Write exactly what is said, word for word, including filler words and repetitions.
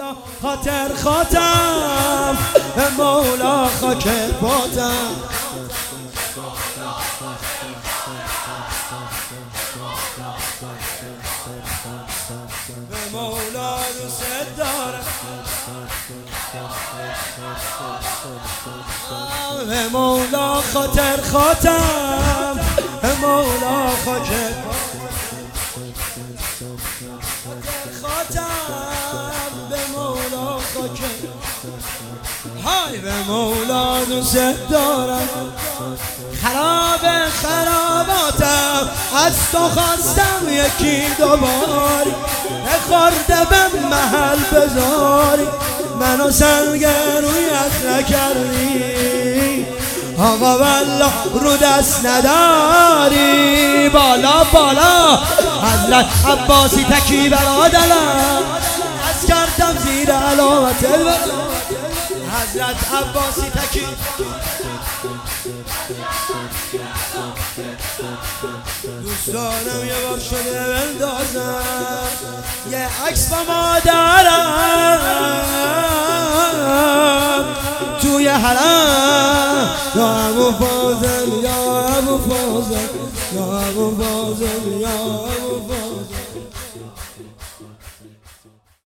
خاطر خاتم به مولا خاک پاتم به مولا دوست دارم به مولا خاطر خاتم به مولا خاک خاتم به مولا خاک های به مولا دوست دارم خراب خراباتم از تو خواستم یکی دوباری خورده به محل بذاری منو سنگ رویت نکردی آقا والله رو دست نداری بالا بالا حضرت عباسی تکی برادرم از کردم زیر علامت حضرت عباسی تکی دوست دارم یه بار شده بندازم یه عکس با مادرم توی حرم یا ابو فاضل یا ابو فاضل یا ابو فاضل یا ابو فاضل